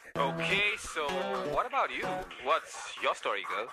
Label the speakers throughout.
Speaker 1: Okay, so what about you? What's your story, girl?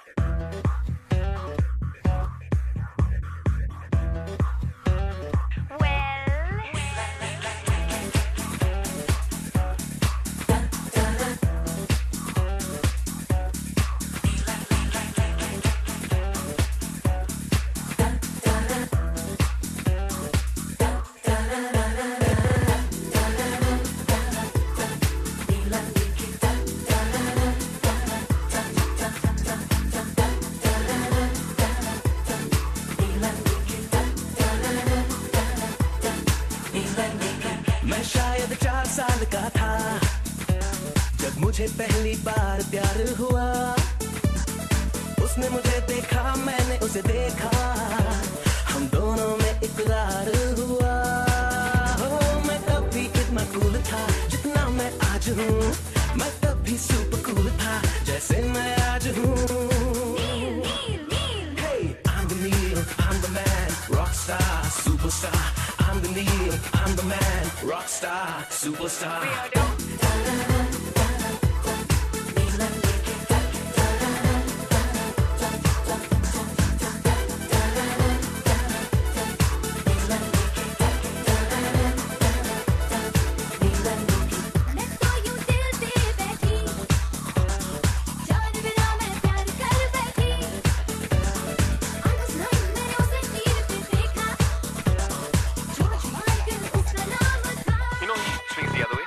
Speaker 2: मैं शायद 4 साल का था जब मुझे पहली बार प्यार हुआ। उसने मुझे देखा, मैंने उसे देखा, हम दोनों में इकरार हुआ। हो मैं तब भी इतना कूल था जितना मैं आज हूँ। मैं तब भी सुपर कूल था जैसे मैं आज हूँ। Hey, I'm the Neil, I'm the man, rock star, superstar. I'm the Neil, I'm the man, rock star, superstar.
Speaker 1: You know he swings the other way.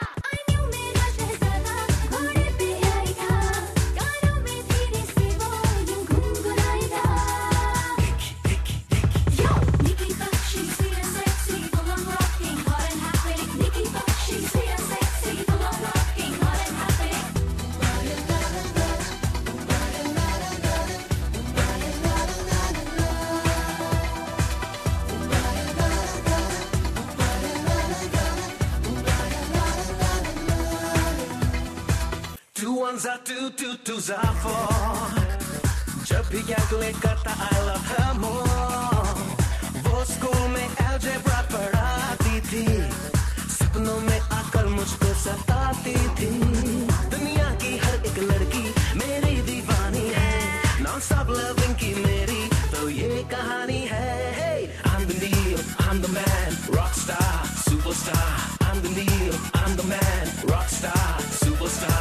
Speaker 2: Two ones are two, two twos are four. जब भी calculate करता I love her more. वो school में algebra पढ़ाती थी, सपनों में आकर मुझको सताती थी। दुनिया की हर एक लड़की मेरी दीवानी है, non-stop loving की मेरी तो ये कहानी है। Hey, I'm the Neil, I'm the man, rock star, superstar. I'm the Neil, I'm the man, rock star, superstar.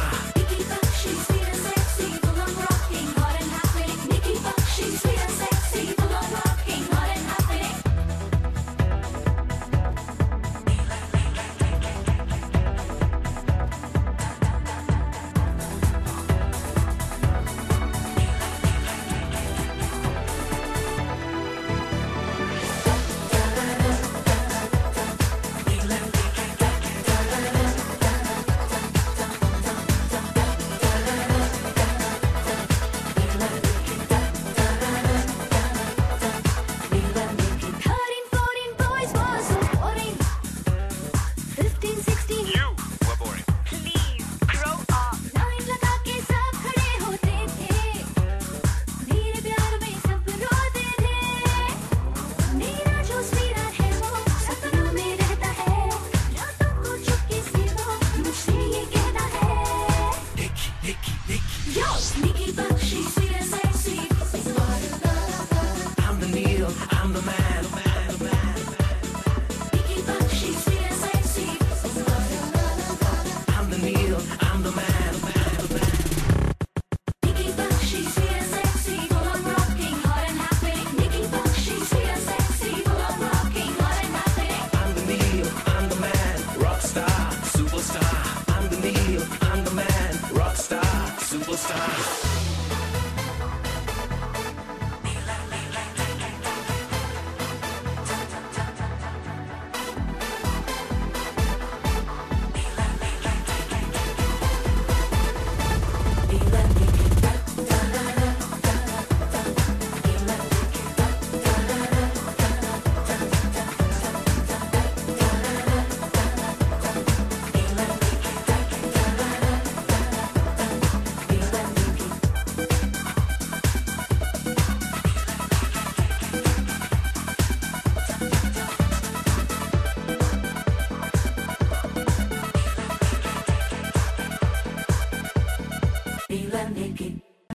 Speaker 1: You were boring.
Speaker 2: I'm the Neil, I'm the man, I'm the Neil, I'm the man. I'm the Neil, I'm the man, rock star, superstar. I'm the Neil, I'm the man, rock star, superstar.
Speaker 3: bila naked.